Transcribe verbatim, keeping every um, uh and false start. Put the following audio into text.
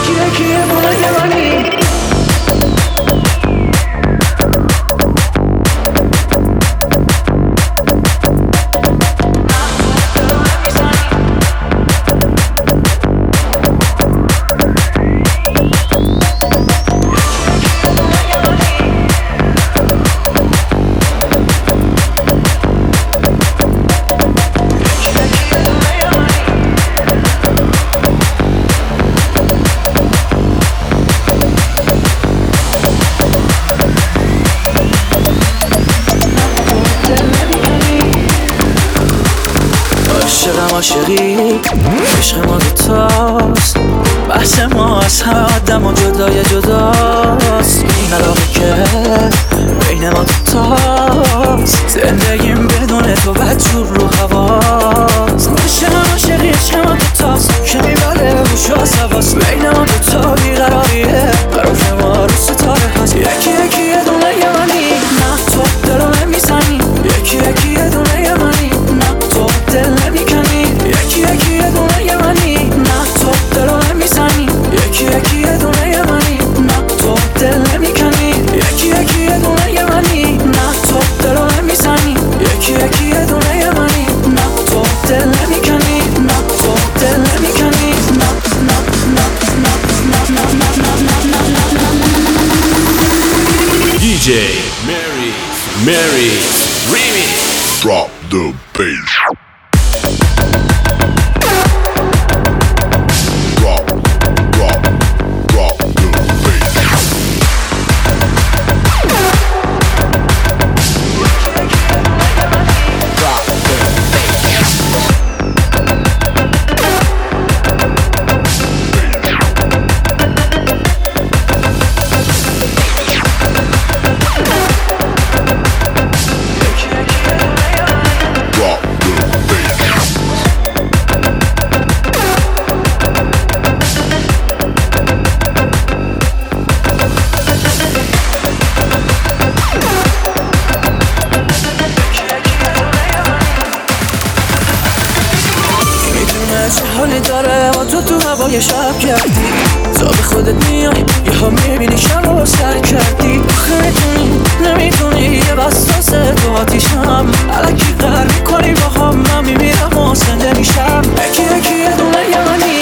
یکی یکی یه دونه یمنی. عاشقم عاشقی عشق ما دوتاست، بحث ما از همه آدم و جدای جداست. این علاقه که بین ما دوتاست، زندگیم بدون تو بدجور رو هواست. عاشقم عاشقی عشق ما دوتاست که میبره هوش و حواس. بین ما دوتا بیقراریه قرار که ما رو ستاره هست. یکی یکی یه دونه یمنی، نه تو دلو نمیزنی. یکی یکی یه دونه یمنی، نه تو دل نمیکنی. یکی یکی یه دونه یمنی، نه تو دلو نمیزنی. یکی یکی یه دونه یمنی، نه تو دل نمیکنی. یکی یکی یه دونه یمنی، نه تو دلو نمیزنی. یکی یکی یه دونه یمنی، نه تو دل نمیکنی. نه تو دل نمیکنی. نه نه نه نه نه نه نه نه نه نه. دی جی Mary Mary Remix. Drop the bass. Drop, drop, drop the bass. Drop the حالی داره و تو تو هوای شب کردی. تا به خودت میای یه ها میبینی شب رو سر کردی. آخه میتونی نمیتونی یه بستاس تو آتیشم. علکی قرار میکنی با هم، من میمیرم و زنده میشم. یکی یکی یه دونه یمنی،